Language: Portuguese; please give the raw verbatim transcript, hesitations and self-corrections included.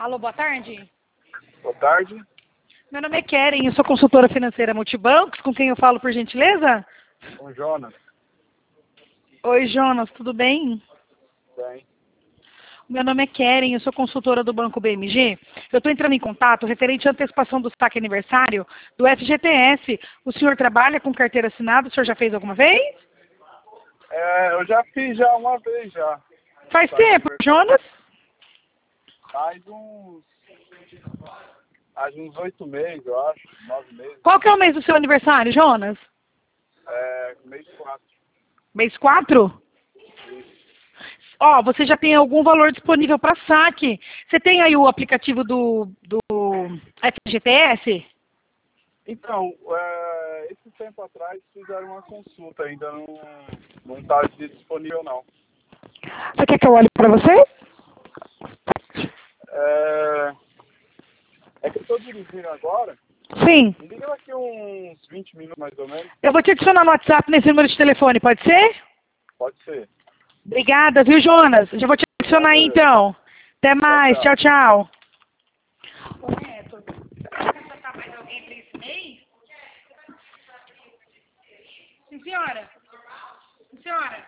Alô, boa tarde. Boa tarde. Meu nome é Keren, eu sou consultora financeira Multibancos, com quem eu falo, por gentileza? Com Jonas. Oi, Jonas, tudo bem? Bem. Meu nome é Keren, eu sou consultora do Banco B M G. Eu estou entrando em contato referente à antecipação do saque aniversário do F G T S. O senhor trabalha com carteira assinada? O senhor já fez alguma vez? É, eu já fiz já uma vez já. Faz Saque tempo, aniversário. Jonas? Faz uns... Faz uns oito meses, eu acho. Nove meses. Qual que é o mês do seu aniversário, Jonas? É, mês quatro. Mês quatro? Ó, você já tem algum valor disponível para saque. Você tem aí o aplicativo do, do F G T S? Então, é, esse tempo atrás fizeram uma consulta, ainda não não está disponível não. Você quer que eu olhe para você? É, é que eu estou dirigindo agora. Sim. Me liga daqui uns vinte minutos mais ou menos. Eu vou te adicionar no WhatsApp nesse número de telefone, pode ser? Pode ser. Obrigada, viu, Jonas? Já vou te adicionar aí, então. Até mais. Tchau, Tchau, tchau. Ô, Neto, vai contratar mais alguém para esse mês? Sim, senhora. Sim, senhora.